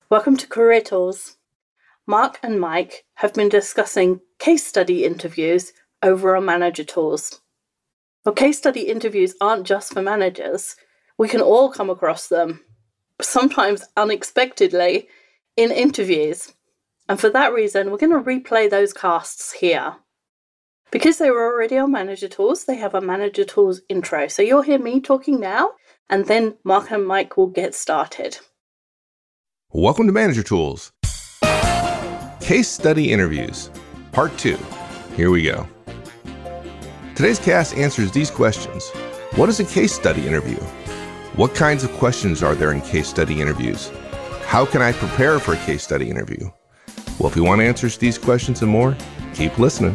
Welcome to Career Tools. Mark and Mike have been discussing case study interviews over on Manager Tools. Well, case study interviews aren't just for managers. We can all come across them, sometimes unexpectedly, in interviews. And for that reason, we're going to replay those casts here. Because they were already on Manager Tools, they have a Manager Tools intro. So you'll hear me talking now, and then Mark and Mike will get started. Welcome to Manager Tools. Case Study Interviews, Part 2. Here we go. Today's cast answers these questions. What is a case study interview? What kinds of questions are there in case study interviews? How can I prepare for a case study interview? Well, if you want answers to these questions and more, keep listening.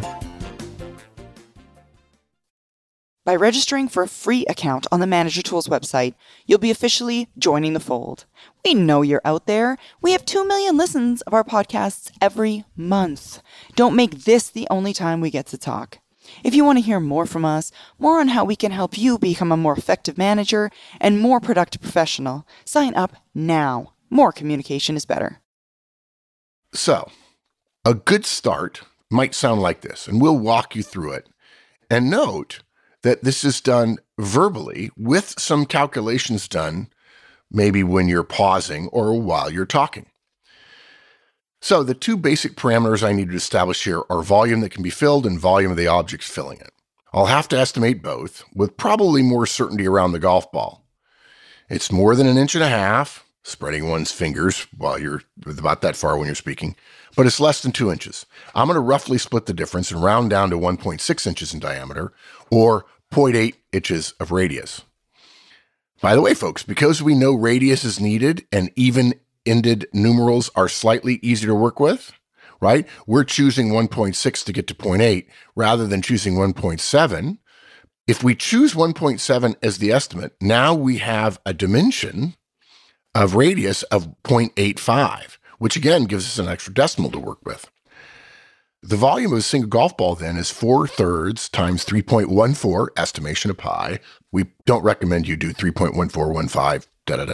By registering for a free account on the Manager Tools website, you'll be officially joining the fold. We know you're out there. We have 2 million listens of our podcasts every month. Don't make this the only time we get to talk. If you want to hear more from us, more on how we can help you become a more effective manager and more productive professional, sign up now. More communication is better. So, a good start might sound like this, and we'll walk you through it. And note that this is done verbally with some calculations done maybe when you're pausing or while you're talking. So the two basic parameters I need to establish here are volume that can be filled and volume of the objects filling it. I'll have to estimate both, with probably more certainty around the golf ball. It's more than 1.5 inches, spreading one's fingers while you're about that far when you're speaking, but it's less than 2 inches. I'm going to roughly split the difference and round down to 1.6 inches in diameter, or 0.8 inches of radius. By the way, folks, because we know radius is needed and even-ended numerals are slightly easier to work with, right? We're choosing 1.6 to get to 0.8 rather than choosing 1.7. If we choose 1.7 as the estimate, now we have a dimension of radius of 0.85, which again gives us an extra decimal to work with. The volume of a single golf ball then is 4/3 times 3.14, estimation of pi. We don't recommend you do 3.1415,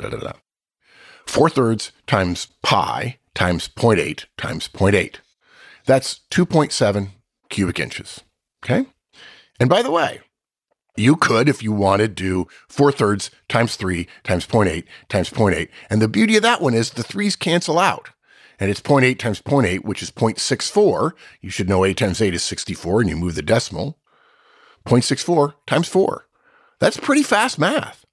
4/3 times pi times 0.8 times 0.8. That's 2.7 cubic inches, okay? And by the way, you could, if you wanted, do 4/3 times 3 times 0.8 times 0.8. And the beauty of that one is the threes cancel out. And it's 0.8 times 0.8, which is 0.64. You should know 8 times 8 is 64, and you move the decimal. 0.64 times 4. That's pretty fast math.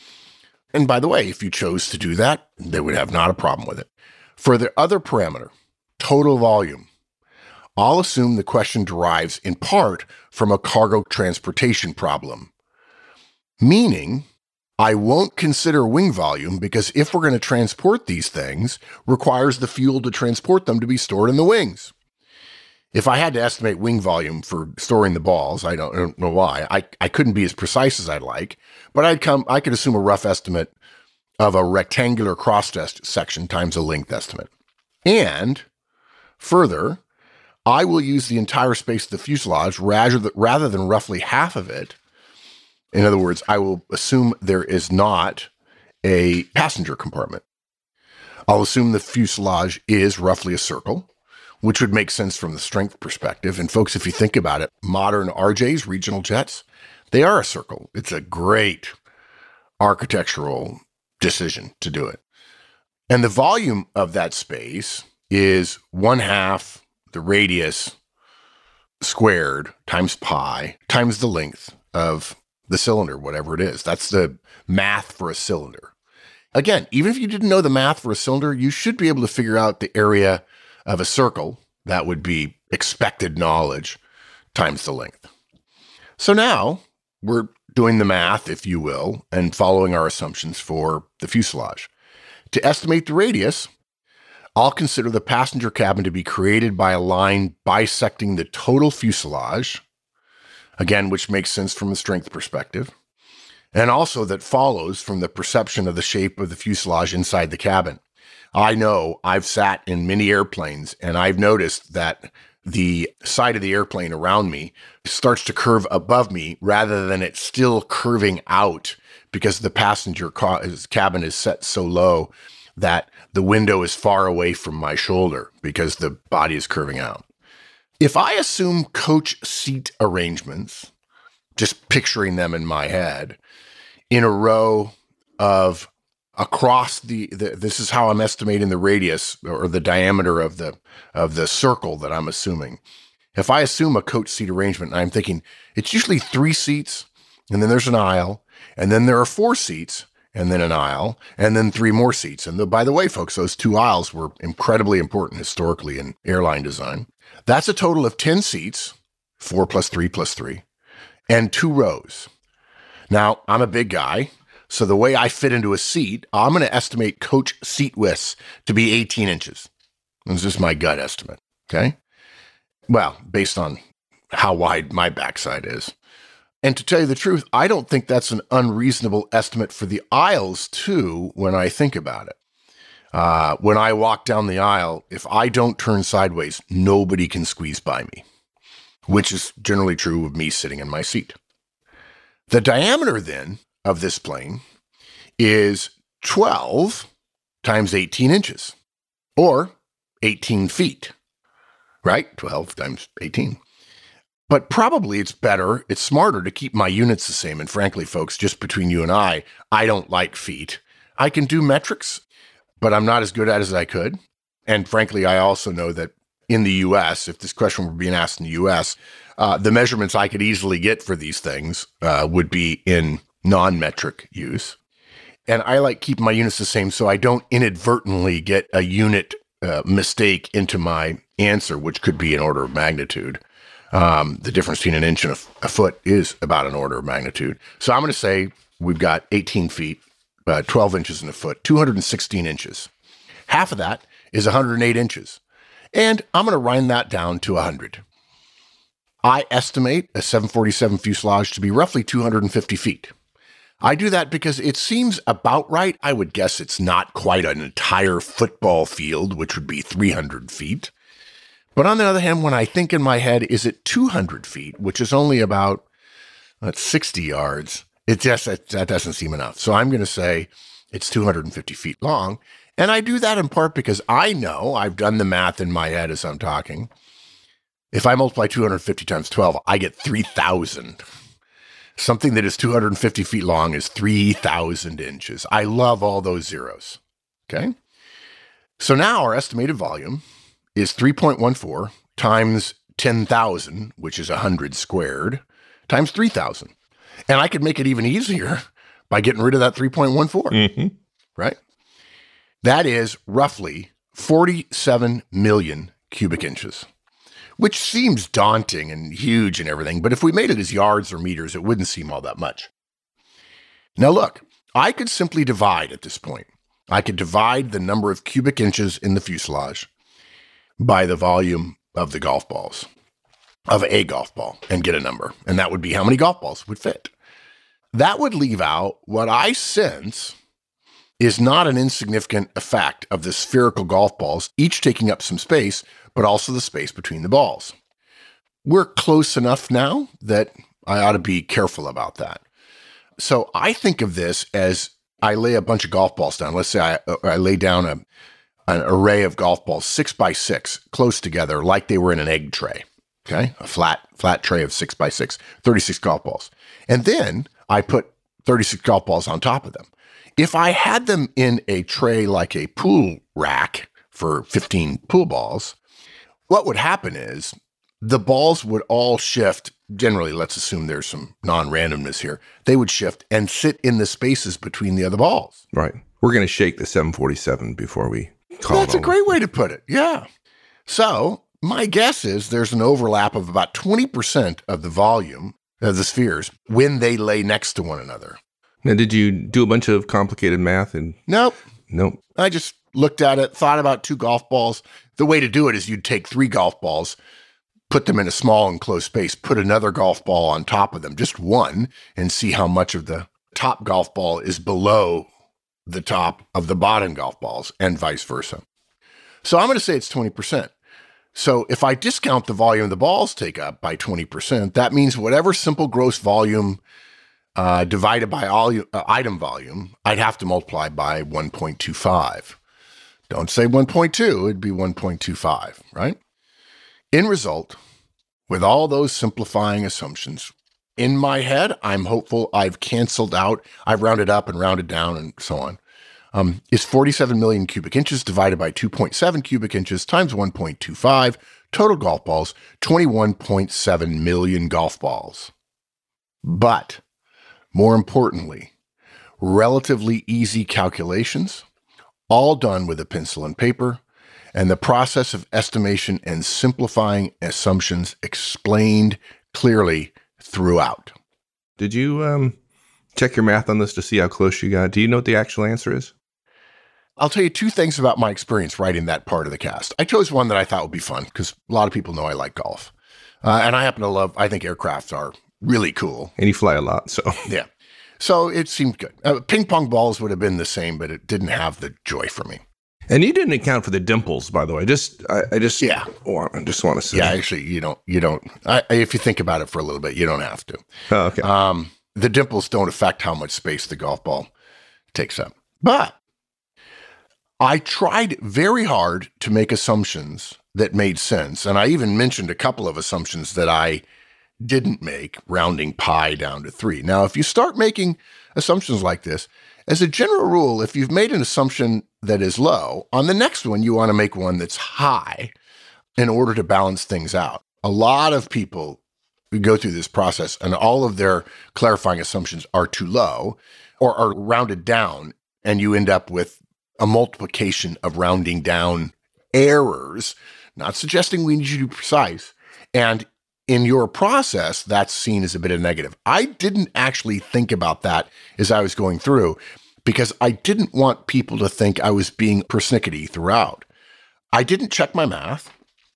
And by the way, if you chose to do that, they would have not a problem with it. For the other parameter, total volume, I'll assume the question derives in part from a cargo transportation problem, meaning I won't consider wing volume because if we're going to transport these things, requires the fuel to transport them to be stored in the wings. If I had to estimate wing volume for storing the balls, I don't know why. I couldn't be as precise as I'd like, but I could assume a rough estimate of a rectangular cross-section times a length estimate. And further, I will use the entire space of the fuselage rather than roughly half of it. In other words, I will assume there is not a passenger compartment. I'll assume the fuselage is roughly a circle, which would make sense from the strength perspective. And folks, if you think about it, modern RJs, regional jets, they are a circle. It's a great architectural decision to do it. And the volume of that space is 1/2 the radius squared times pi times the length of the cylinder, whatever it is. That's the math for a cylinder. Again, even if you didn't know the math for a cylinder, you should be able to figure out the area of a circle. That would be expected knowledge times the length. So now we're doing the math, if you will, and following our assumptions for the fuselage. To estimate the radius, I'll consider the passenger cabin to be created by a line bisecting the total fuselage, again, which makes sense from a strength perspective, and also that follows from the perception of the shape of the fuselage inside the cabin. I know I've sat in many airplanes, and I've noticed that the side of the airplane around me starts to curve above me rather than it's still curving out because the passenger cabin is set so low that the window is far away from my shoulder because the body is curving out. If I assume coach seat arrangements, just picturing them in my head, in a row of across this is how I'm estimating the radius or the diameter of the circle that I'm assuming. If I assume a coach seat arrangement, I'm thinking it's usually 3 seats, and then there's an aisle, and then there are 4 seats, and then an aisle, and then 3 more seats. And by the way, folks, those 2 aisles were incredibly important historically in airline design. That's a total of 10 seats, 4 plus 3 plus 3, and 2 rows. Now, I'm a big guy, so the way I fit into a seat, I'm going to estimate coach seat widths to be 18 inches. This is my gut estimate, okay? Well, based on how wide my backside is. And to tell you the truth, I don't think that's an unreasonable estimate for the aisles, too, when I think about it. When I walk down the aisle, if I don't turn sideways, nobody can squeeze by me, which is generally true of me sitting in my seat. The diameter, then, of this plane is 12 times 18 inches, or 18 feet, right? 12 times 18. But probably it's smarter to keep my units the same. And frankly, folks, just between you and I don't like feet. I can do metrics, but I'm not as good at it as I could. And frankly, I also know that in the U.S., if this question were being asked in the U.S., the measurements I could easily get for these things would be in non-metric use. And I like keeping my units the same so I don't inadvertently get a unit mistake into my answer, which could be an order of magnitude. The difference between an inch and a foot is about an order of magnitude. So I'm going to say we've got 18 feet, 12 inches in a foot, 216 inches. Half of that is 108 inches. And I'm going to round that down to 100. I estimate a 747 fuselage to be roughly 250 feet. I do that because it seems about right. I would guess it's not quite an entire football field, which would be 300 feet. But on the other hand, when I think in my head, is it 200 feet, which is only about 60 yards, that doesn't seem enough. So I'm going to say it's 250 feet long. And I do that in part because I know I've done the math in my head as I'm talking. If I multiply 250 times 12, I get 3,000. Something that is 250 feet long is 3,000 inches. I love all those zeros. Okay. So now our estimated volume is 3.14 times 10,000, which is 100 squared, times 3,000. And I could make it even easier by getting rid of that 3.14, right? That is roughly 47 million cubic inches, which seems daunting and huge and everything, but if we made it as yards or meters, it wouldn't seem all that much. Now look, I could simply divide at this point. I could divide the number of cubic inches in the fuselage by the volume of the golf balls, of a golf ball, and get a number. And that would be how many golf balls would fit. That would leave out what I sense is not an insignificant effect of the spherical golf balls, each taking up some space, but also the space between the balls. We're close enough now that I ought to be careful about that. So I think of this as I lay a bunch of golf balls down. Let's say I lay down an array of golf balls, 6 by 6, close together, like they were in an egg tray. Okay, a flat tray of 6 by 6, 36 golf balls. And then I put 36 golf balls on top of them. If I had them in a tray like a pool rack for 15 pool balls, what would happen is the balls would all shift. Generally, let's assume there's some non-randomness here. They would shift and sit in the spaces between the other balls. Right. We're going to shake the 747 before we call it. That's a great way to put it. Yeah. So my guess is there's an overlap of about 20% of the volume of the spheres when they lay next to one another. Now, did you do a bunch of complicated math? Nope. I just looked at it, thought about 2 golf balls. The way to do it is you'd take 3 golf balls, put them in a small enclosed space, put another golf ball on top of them, just one, and see how much of the top golf ball is below the top of the bottom golf balls, and vice versa. So I'm going to say it's 20%. So if I discount the volume the balls take up by 20%, that means whatever simple gross volume divided by item volume, I'd have to multiply by 1.25 Don't say 1.2, it'd be 1.25, right? In result, with all those simplifying assumptions, in my head, I'm hopeful I've canceled out, I've rounded up and rounded down and so on. Is 47 million cubic inches divided by 2.7 cubic inches times 1.25, total golf balls, 21.7 million golf balls. But more importantly, relatively easy calculations, all done with a pencil and paper, and the process of estimation and simplifying assumptions explained clearly throughout. Did you check your math on this to see how close you got? Do you know what the actual answer is? I'll tell you two things about my experience writing that part of the cast. I chose one that I thought would be fun because a lot of people know I like golf. And I happen to I think aircrafts are really cool. And you fly a lot, so. Yeah. So it seemed good. Ping pong balls would have been the same, but it didn't have the joy for me. And you didn't account for the dimples, by the way. I just want to say. Yeah, actually, you don't. If you think about it for a little bit, you don't have to. Oh, okay. The dimples don't affect how much space the golf ball takes up. But I tried very hard to make assumptions that made sense. And I even mentioned a couple of assumptions that I didn't make, rounding pi down to 3. Now, if you start making assumptions like this, as a general rule, if you've made an assumption that is low, on the next one, you want to make one that's high in order to balance things out. A lot of people go through this process and all of their clarifying assumptions are too low or are rounded down, and you end up with a multiplication of rounding down errors, not suggesting we need you to be precise. And in your process, that's seen as a bit of negative. I didn't actually think about that as I was going through because I didn't want people to think I was being persnickety throughout. I didn't check my math.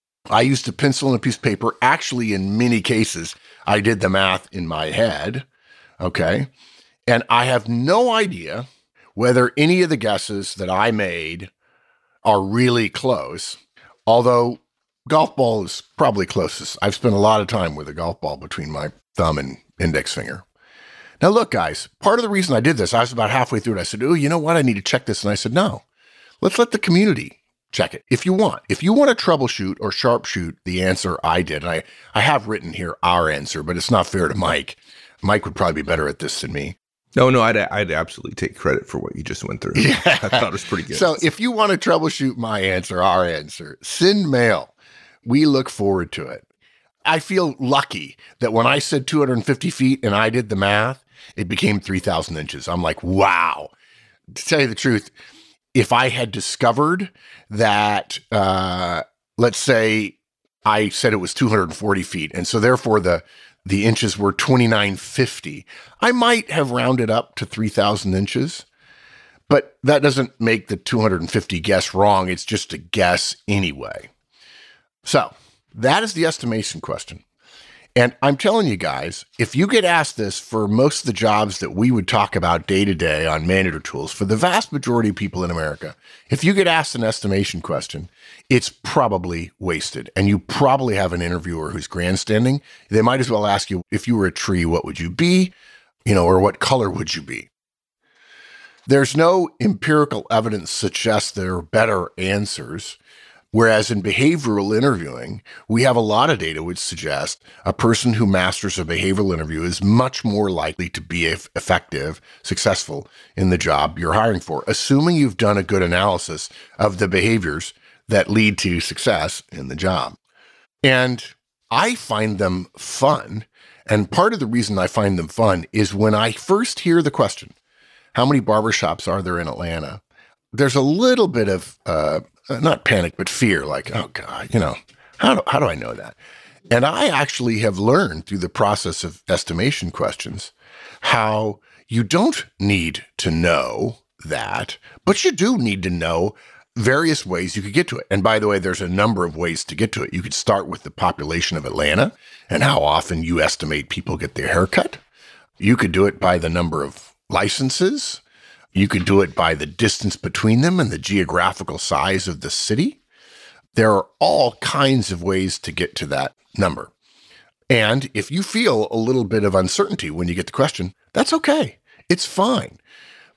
I used a pencil and a piece of paper. Actually, in many cases, I did the math in my head, okay? And I have no idea whether any of the guesses that I made are really close, although golf ball is probably closest. I've spent a lot of time with a golf ball between my thumb and index finger. Now, look, guys, part of the reason I did this, I was about halfway through it. I said, oh, you know what? I need to check this. And I said, no, let's let the community check it. If you want to troubleshoot or sharpshoot the answer I did, and I have written here our answer, but it's not fair to Mike. Mike would probably be better at this than me. No, I'd absolutely take credit for what you just went through. Yeah. I thought it was pretty good. So if you want to troubleshoot my answer, our answer, send mail. We look forward to it. I feel lucky that when I said 250 feet and I did the math, it became 3,000 inches. I'm like, wow. To tell you the truth, if I had discovered that, let's say I said it was 240 feet, and so therefore the inches were 2950, I might have rounded up to 3,000 inches. But that doesn't make the 250 guess wrong. It's just a guess anyway. So that is the estimation question. And I'm telling you guys, if you get asked this for most of the jobs that we would talk about day to day on Manager Tools, for the vast majority of people in America, if you get asked an estimation question, it's probably wasted. And you probably have an interviewer who's grandstanding. They might as well ask you, if you were a tree, what would you be? Or what color would you be? There's no empirical evidence suggests there are better answers. Whereas in behavioral interviewing, we have a lot of data which suggests a person who masters a behavioral interview is much more likely to be effective, successful in the job you're hiring for, assuming you've done a good analysis of the behaviors that lead to success in the job. And I find them fun. And part of the reason I find them fun is when I first hear the question, how many barbershops are there in Atlanta? There's a little bit of, not panic, but fear, like, oh God, how do I know that? And I actually have learned through the process of estimation questions how you don't need to know that, but you do need to know various ways you could get to it. And by the way, there's a number of ways to get to it. You could start with the population of Atlanta and how often you estimate people get their haircut. You could do it by the number of licenses. You could do it by the distance between them and the geographical size of the city. There are all kinds of ways to get to that number. And if you feel a little bit of uncertainty when you get the question, that's okay. It's fine.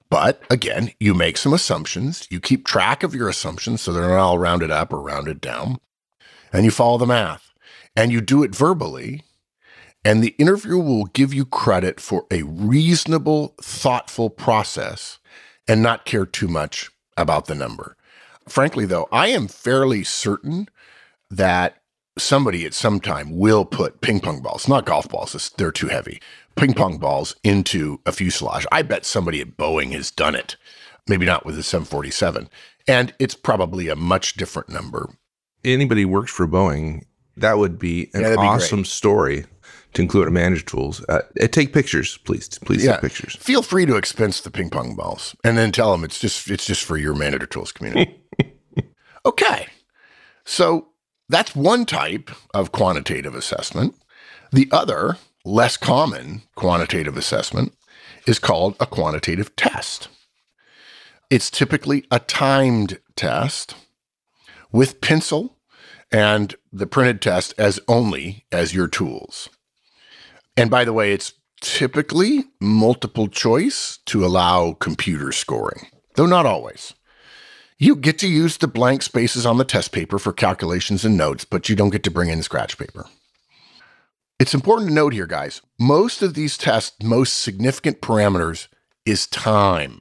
But again, you make some assumptions. You keep track of your assumptions so they're not all rounded up or rounded down. And you follow the math. And you do it verbally. And the interviewer will give you credit for a reasonable, thoughtful process and not care too much about the number. Frankly, though, I am fairly certain that somebody at some time will put ping pong balls, not golf balls, they're too heavy, ping pong balls into a fuselage. I bet somebody at Boeing has done it, maybe not with the 747. And it's probably a much different number. Anybody who works for Boeing, that would be an awesome story to include at Manager Tools. Take pictures, please. Please take pictures. Feel free to expense the ping pong balls and then tell them it's just for your Manager Tools community. Okay. So that's one type of quantitative assessment. The other, less common quantitative assessment is called a quantitative test. It's typically a timed test with pencil and the printed test as your tools. And by the way, it's typically multiple choice to allow computer scoring, though not always. You get to use the blank spaces on the test paper for calculations and notes, but you don't get to bring in scratch paper. It's important to note here, guys, most of these tests' most significant parameters is time.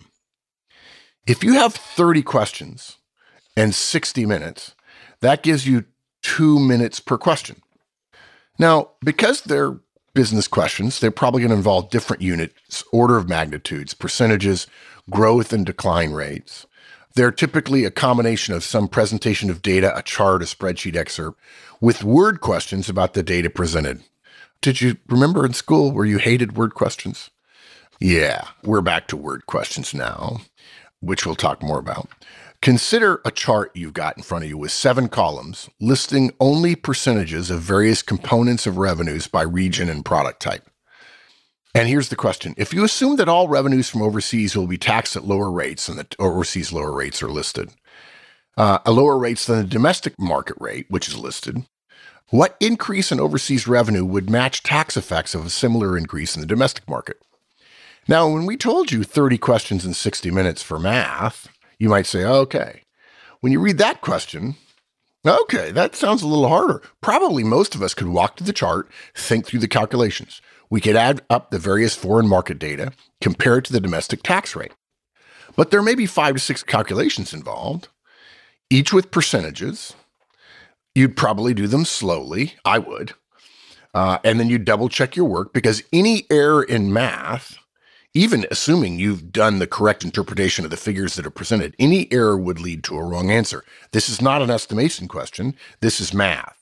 If you have 30 questions and 60 minutes, that gives you 2 minutes per question. Now, because they're business questions, they're probably going to involve different units, order of magnitudes, percentages, growth and decline rates. They're typically a combination of some presentation of data, a chart, a spreadsheet excerpt, with word questions about the data presented. Did you remember in school where you hated word questions? Yeah, we're back to word questions now, which we'll talk more about. Consider a chart you've got in front of you with 7 columns listing only percentages of various components of revenues by region and product type. And here's the question. If you assume that all revenues from overseas will be taxed at lower rates, and the overseas lower rates are listed, lower rates than the domestic market rate, which is listed, what increase in overseas revenue would match tax effects of a similar increase in the domestic market? Now, when we told you 30 questions in 60 minutes for math, you might say, okay. When you read that question, okay, that sounds a little harder. Probably most of us could walk to the chart, think through the calculations. We could add up the various foreign market data, compare it to the domestic tax rate. But there may be 5 to 6 calculations involved, each with percentages. You'd probably do them slowly. I would. And then you'd double check your work, because any error in math, even assuming you've done the correct interpretation of the figures that are presented, any error would lead to a wrong answer. This is not an estimation question. This is math.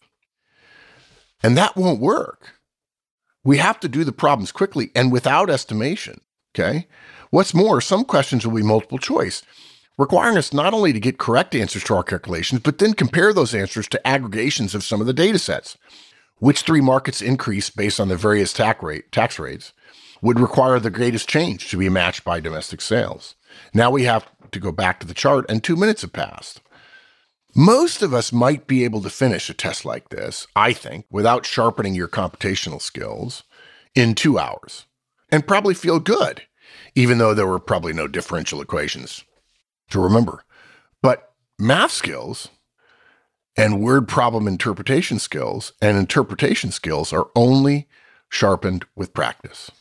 And that won't work. We have to do the problems quickly and without estimation, okay? What's more, some questions will be multiple choice, requiring us not only to get correct answers to our calculations, but then compare those answers to aggregations of some of the data sets. Which 3 markets increase based on the various tax rates would require the greatest change to be matched by domestic sales? Now we have to go back to the chart, and 2 minutes have passed. Most of us might be able to finish a test like this, I think, without sharpening your computational skills in 2 hours, and probably feel good, even though there were probably no differential equations to remember. But math skills and word problem interpretation skills and interpretation skills are only sharpened with practice.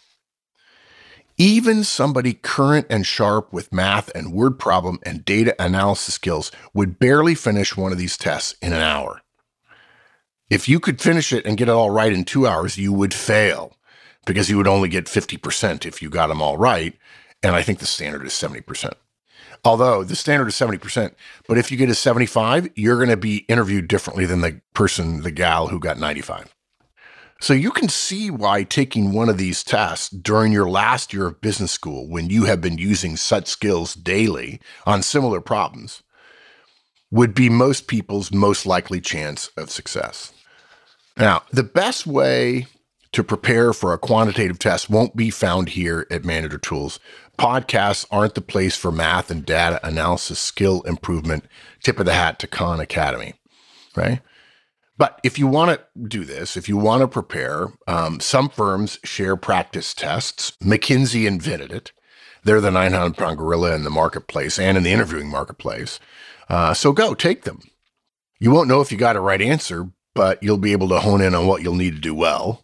Even somebody current and sharp with math and word problem and data analysis skills would barely finish one of these tests in an hour. If you could finish it and get it all right in 2 hours, you would fail, because you would only get 50% if you got them all right. And I think the standard is 70%. Although the standard is 70%, but if you get a 75, you're going to be interviewed differently than the gal who got 95. So you can see why taking one of these tests during your last year of business school, when you have been using such skills daily on similar problems, would be most people's most likely chance of success. Now, the best way to prepare for a quantitative test won't be found here at Manager Tools. Podcasts aren't the place for math and data analysis skill improvement. Tip of the hat to Khan Academy, right? But if you want to do this, if you want to prepare, some firms share practice tests. McKinsey invented it. They're the 900-pound gorilla in the marketplace and in the interviewing marketplace. So go, take them. You won't know if you got a right answer, but you'll be able to hone in on what you'll need to do well.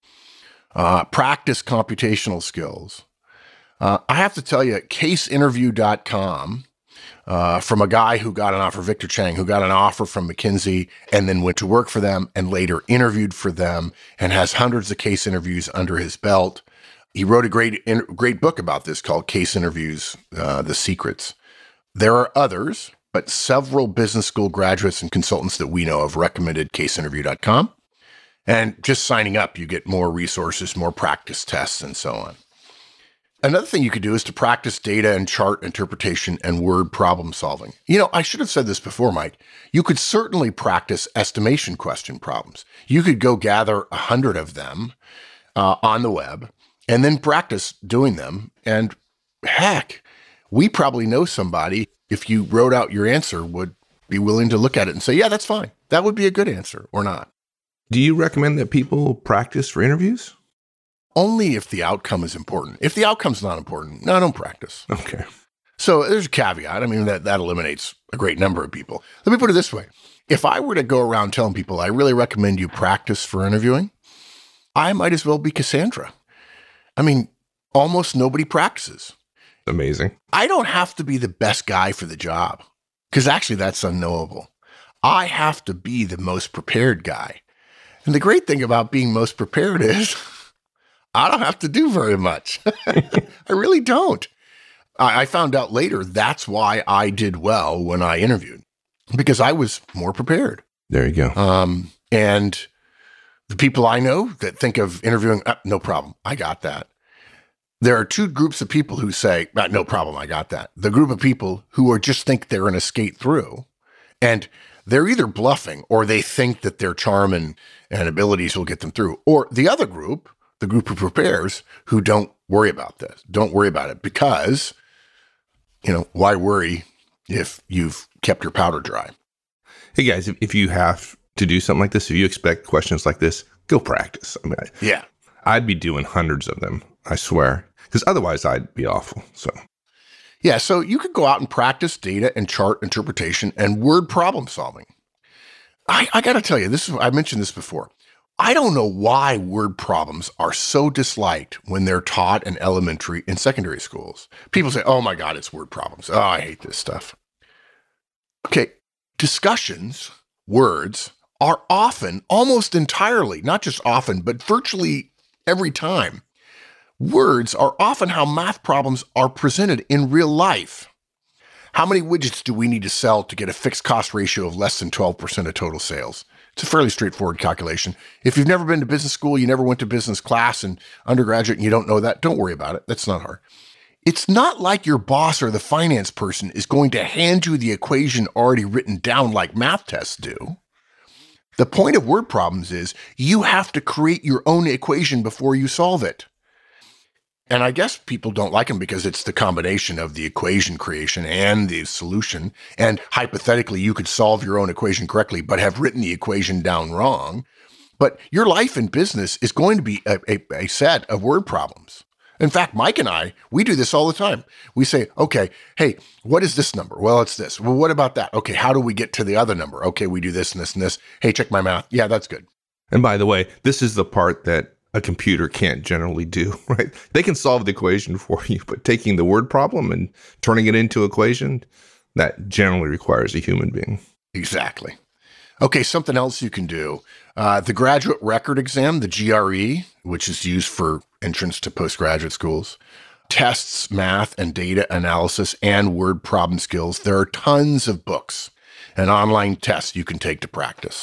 Practice computational skills. I have to tell you, caseinterview.com, from a guy who got an offer, Victor Chang, who got an offer from McKinsey and then went to work for them and later interviewed for them and has hundreds of case interviews under his belt. He wrote a great book about this called Case Interviews, The Secrets. There are others, but several business school graduates and consultants that we know have recommended caseinterview.com. And just signing up, you get more resources, more practice tests, and so on. Another thing you could do is to practice data and chart interpretation and word problem solving. You know, I should have said this before, Mike. You could certainly practice estimation question problems. You could go gather 100 of them on the web and then practice doing them. And heck, we probably know somebody, if you wrote out your answer, would be willing to look at it and say, yeah, that's fine. That would be a good answer or not. Do you recommend that people practice for interviews? Only if the outcome is important. If the outcome's not important, no, don't practice. Okay. So there's a caveat. I mean, that eliminates a great number of people. Let me put it this way. If I were to go around telling people, I really recommend you practice for interviewing, I might as well be Cassandra. I mean, almost nobody practices. Amazing. I don't have to be the best guy for the job, because actually that's unknowable. I have to be the most prepared guy. And the great thing about being most prepared is I don't have to do very much. I really don't. I found out later that's why I did well when I interviewed, because I was more prepared. There you go. And the people I know that think of interviewing, no problem, I got that. There are two groups of people who say, no problem, I got that. The group of people who are just think they're going to skate through, and they're either bluffing or they think that their charm and abilities will get them through. Or the other group, the group who prepares, who don't worry about this. Don't worry about it because, why worry if you've kept your powder dry? Hey guys, if you have to do something like this, if you expect questions like this, go practice. I mean, I'd be doing hundreds of them, I swear, because otherwise I'd be awful. So you could go out and practice data and chart interpretation and word problem solving. I got to tell you, I mentioned this before. I don't know why word problems are so disliked when they're taught in elementary and secondary schools. People say, oh my God, it's word problems. Oh, I hate this stuff. Okay, discussions, words, are often, almost entirely, not just often, but virtually every time, words are often how math problems are presented in real life. How many widgets do we need to sell to get a fixed cost ratio of less than 12% of total sales? It's a fairly straightforward calculation. If you've never been to business school, you never went to business class in undergraduate, and you don't know that, don't worry about it. That's not hard. It's not like your boss or the finance person is going to hand you the equation already written down like math tests do. The point of word problems is you have to create your own equation before you solve it. And I guess people don't like them because it's the combination of the equation creation and the solution. And hypothetically, you could solve your own equation correctly, but have written the equation down wrong. But your life in business is going to be a set of word problems. In fact, Mike and I, we do this all the time. We say, okay, hey, what is this number? Well, it's this. Well, what about that? Okay, how do we get to the other number? Okay, we do this and this and this. Hey, check my math. Yeah, that's good. And by the way, this is the part that a computer can't generally do, right? They can solve the equation for you, but taking the word problem and turning it into an equation, that generally requires a human being. Exactly. Okay, something else you can do. The graduate record exam, the GRE, which is used for entrance to postgraduate schools, tests math and data analysis and word problem skills. There are tons of books and online tests you can take to practice.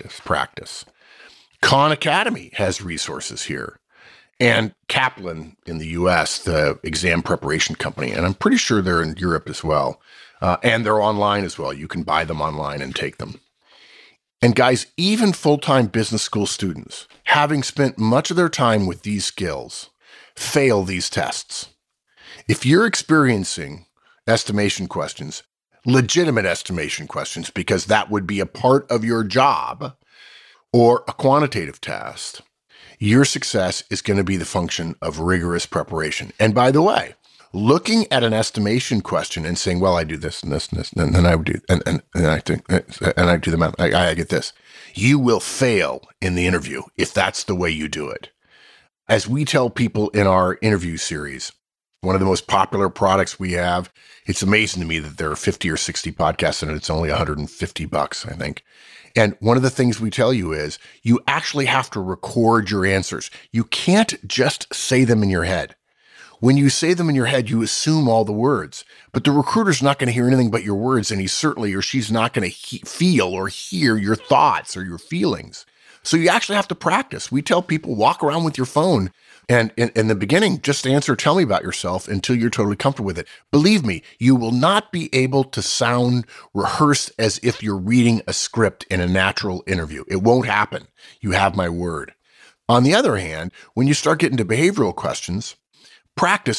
Khan Academy has resources here. And Kaplan in the US, the exam preparation company, and I'm pretty sure they're in Europe as well. And they're online as well. You can buy them online and take them. And guys, even full-time business school students, having spent much of their time with these skills, fail these tests. If you're experiencing estimation questions, legitimate estimation questions, because that would be a part of your job, or a quantitative test, your success is going to be the function of rigorous preparation. And by the way, looking at an estimation question and saying, well, I do this and this and this, and then I would do, and I think, and I do the math, I get this. You will fail in the interview if that's the way you do it. As we tell people in our interview series, one of the most popular products we have, it's amazing to me that there are 50 or 60 podcasts in it. It's only $150, I think. And one of the things we tell you is you actually have to record your answers. You can't just say them in your head. When you say them in your head, you assume all the words, but the recruiter's not going to hear anything but your words, and he certainly or she's not going to feel or hear your thoughts or your feelings. So you actually have to practice. We tell people, walk around with your phone, and in the beginning, just answer, tell me about yourself until you're totally comfortable with it. Believe me, you will not be able to sound rehearsed as if you're reading a script in a natural interview. It won't happen. You have my word. On the other hand, when you start getting to behavioral questions, practice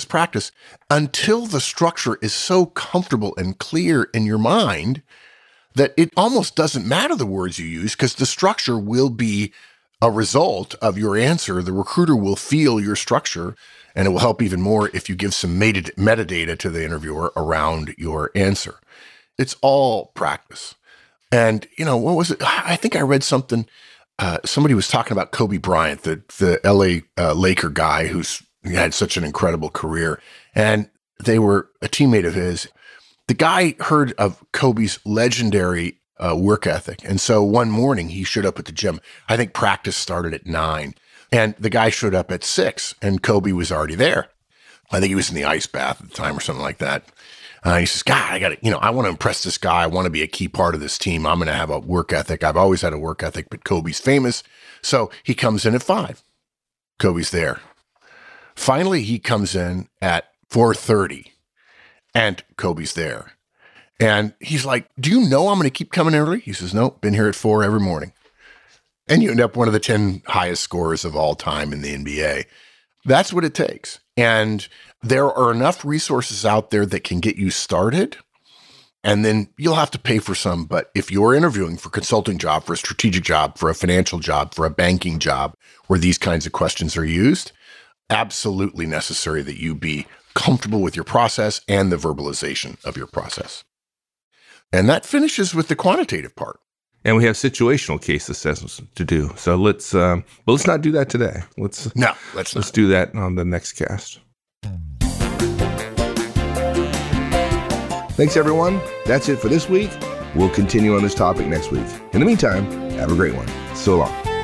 until the structure is so comfortable and clear in your mind that it almost doesn't matter the words you use because the structure will be a result of your answer. The recruiter will feel your structure, and it will help even more if you give some metadata to the interviewer around your answer. It's all practice. And, what was it? I think I read something. Somebody was talking about Kobe Bryant, the LA Laker guy who's had such an incredible career. And they were a teammate of his. The guy heard of Kobe's legendary work ethic. And so one morning he showed up at the gym. I think practice started at 9. And the guy showed up at 6 and Kobe was already there. I think he was in the ice bath at the time or something like that. He says, God, I want to impress this guy. I want to be a key part of this team. I'm going to have a work ethic. I've always had a work ethic, but Kobe's famous. So he comes in at 5. Kobe's there. Finally, he comes in at 4:30 and Kobe's there. And he's like, do you know I'm going to keep coming early? He says, no, been here at 4 every morning. And you end up one of the 10 highest scorers of all time in the NBA. That's what it takes. And there are enough resources out there that can get you started. And then you'll have to pay for some. But if you're interviewing for a consulting job, for a strategic job, for a financial job, for a banking job, where these kinds of questions are used, absolutely necessary that you be comfortable with your process and the verbalization of your process. And that finishes with the quantitative part. And we have situational case assessments to do. So let's not do that today. Let's do that on the next cast. Thanks, everyone. That's it for this week. We'll continue on this topic next week. In the meantime, have a great one. So long.